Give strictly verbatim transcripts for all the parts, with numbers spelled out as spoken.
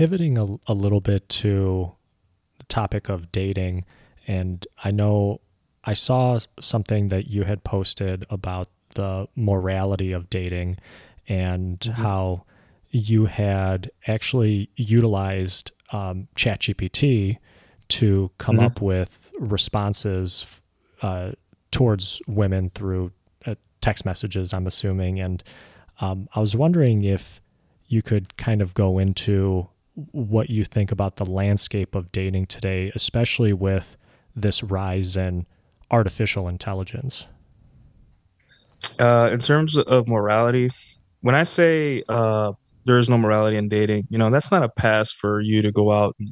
pivoting a, a little bit to the topic of dating, and I know I saw something that you had posted about the morality of dating and hmm how you had actually utilized um, ChatGPT to come hmm up with responses uh, towards women through uh, text messages, I'm assuming. And um, I was wondering if you could kind of go into what you think about the landscape of dating today, especially with this rise in artificial intelligence. Uh, in terms of morality, when I say uh, there is no morality in dating, you know, that's not a pass for you to go out and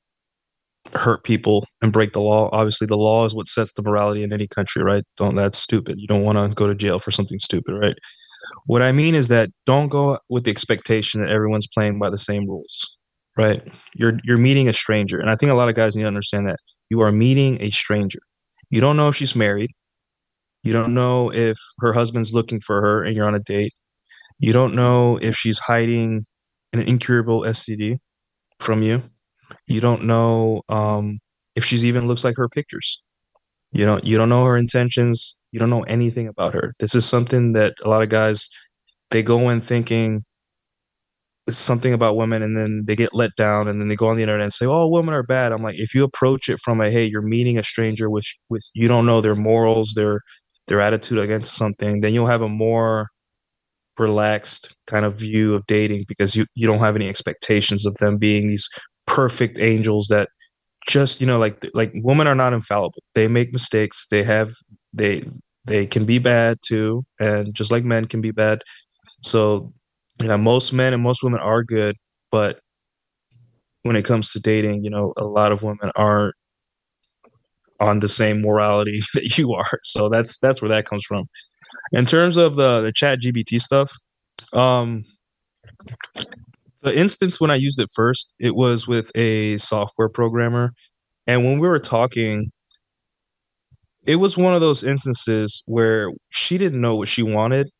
hurt people and break the law. Obviously, the law is what sets the morality in any country, right? Don't That's stupid. You don't want to go to jail for something stupid, right? What I mean is that don't go with the expectation that everyone's playing by the same rules, right? You're you're meeting a stranger, and I think a lot of guys need to understand that you are meeting a stranger. You don't know if she's married. You don't know if her husband's looking for her and you're on a date. You don't know if she's hiding an incurable S T D from you. You don't know um, if she's even looks like her pictures. You don't you don't know her intentions. You don't know anything about her. This is something that a lot of guys they go in thinking it's something about women and then they get let down and then they go on the internet and say, "Oh, women are bad." I'm like, if you approach it from a hey, you're meeting a stranger with with you don't know their morals, their their attitude against something, then you'll have a more relaxed kind of view of dating because you you don't have any expectations of them being these perfect angels that just you know like like women are not infallible. They make mistakes. They have they they can be bad too, and just like men can be bad. So you know most men and most women are good, but when it comes to dating, you know a lot of women aren't on the same morality that you are. So that's that's where that comes from. In terms of the the chat G B T stuff, um the instance when I used it first, it was with a software programmer. And when we were talking, it was one of those instances where she didn't know what she wanted,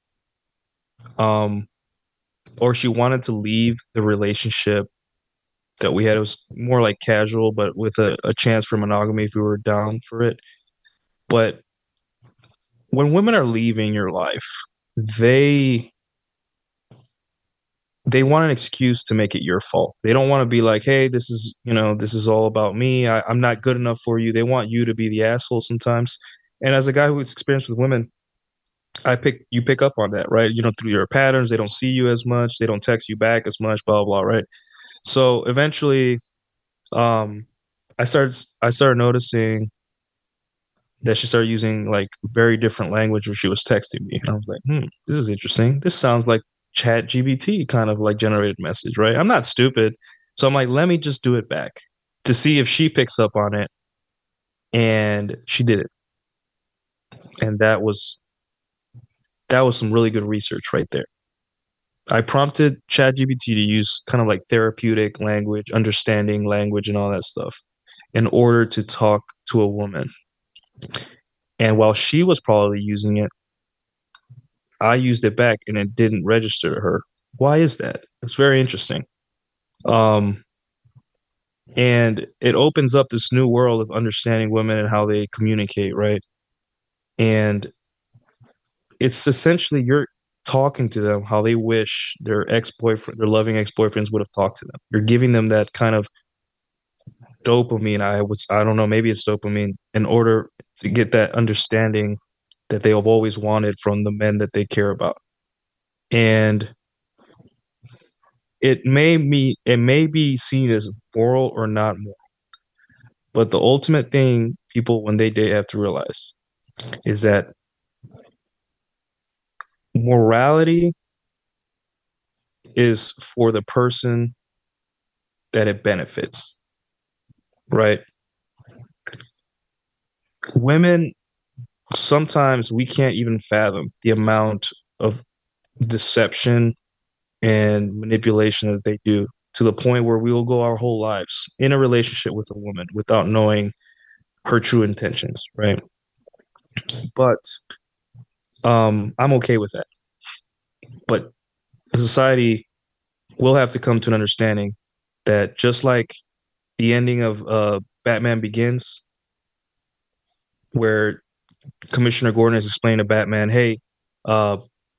um, or she wanted to leave the relationship that we had. It was more like casual, but with a, a chance for monogamy if we were down for it. But when women are leaving your life, they they want an excuse to make it your fault. They don't want to be like, hey, this is, you know, this is all about me. I, I'm not good enough for you. They want you to be the asshole sometimes. And as a guy who's experienced with women, I pick you pick up on that, right? You know, through your patterns, they don't see you as much, they don't text you back as much, blah blah, right? So eventually, um, I started I started noticing that she started using like very different language when she was texting me. And I was like, hmm, this is interesting. This sounds like Chat G B T kind of like generated message, right? I'm not stupid. So I'm like, let me just do it back to see if she picks up on it. And she did it. And that was that was some really good research right there. I prompted Chat G B T to use kind of like therapeutic language, understanding language and all that stuff in order to talk to a woman. And while she was probably using it, I used it back and it didn't register to her. Why is that? It's very interesting. Um, and it opens up this new world of understanding women and how they communicate, right? And it's essentially you're talking to them how they wish their ex-boyfriend, their loving ex-boyfriends would have talked to them. You're giving them that kind of dopamine. I would, I don't know, maybe it's dopamine in order to get that understanding that they have always wanted from the men that they care about. And it may be it may be seen as moral or not moral, but the ultimate thing people when they date have to realize is that morality is for the person that it benefits, right? Women sometimes we can't even fathom the amount of deception and manipulation that they do to the point where we will go our whole lives in a relationship with a woman without knowing her true intentions, right? But um, I'm okay with that. But society will have to come to an understanding. that just like the ending of uh, Batman Begins, where Commissioner Gordon is explaining to Batman, "Hey, uh,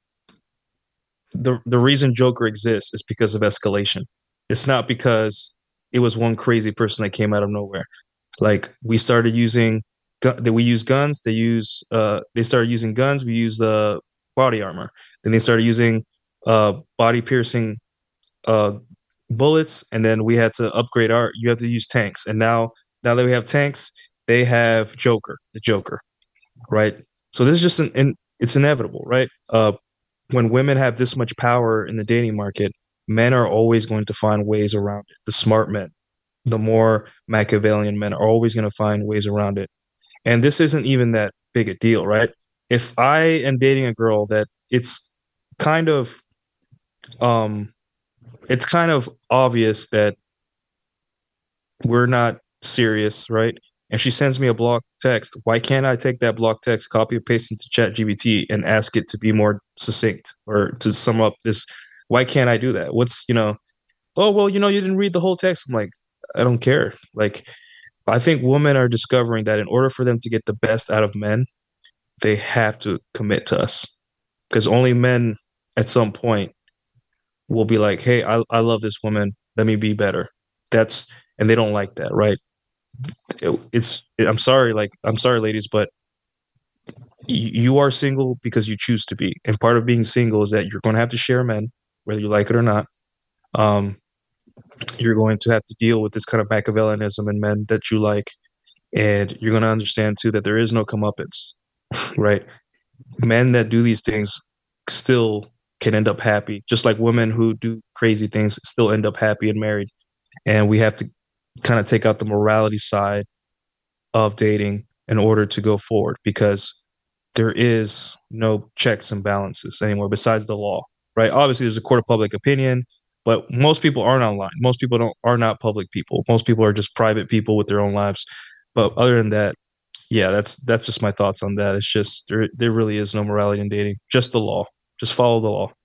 the the reason Joker exists is because of escalation. It's not because it was one crazy person that came out of nowhere. Like we started using that we use guns. They use uh they started using guns. We use the body armor. Then they started using uh body piercing uh bullets, and then we had to upgrade our. You have to use tanks, and now now that we have tanks, they have Joker, the Joker, right? So this is just an, an it's inevitable, right? Uh, when women have this much power in the dating market, men are always going to find ways around it. The smart men, the more Machiavellian men are always going to find ways around it. And this isn't even that big a deal, right? If I am dating a girl that it's kind of um it's kind of obvious that we're not serious, right? And she sends me a block text. Why can't I take that block text, copy and paste into Chat G P T and ask it to be more succinct or to sum up this? Why can't I do that? What's, you know, oh, well, you know, you didn't read the whole text. I'm like, I don't care. Like, I think women are discovering that in order for them to get the best out of men, they have to commit to us because only men at some point will be like, hey, I, I love this woman. Let me be better. That's, and they don't like that, right? It, it's, I'm sorry, like, I'm sorry, ladies, but you are single because you choose to be. And part of being single is that you're going to have to share men, whether you like it or not. Um, you're going to have to deal with this kind of Machiavellianism in men that you like. And you're going to understand too that there is no comeuppance, right? Men that do these things still can end up happy, just like women who do crazy things still end up happy and married. And we have to kind of take out the morality side of dating in order to go forward because there is no checks and balances anymore besides the law, right? Obviously, there's a court of public opinion, but most people aren't online. Most people don't are not public people. Most people are just private people with their own lives. But other than that, yeah, that's that's just my thoughts on that. It's just there there really is no morality in dating, just the law. Just follow the law.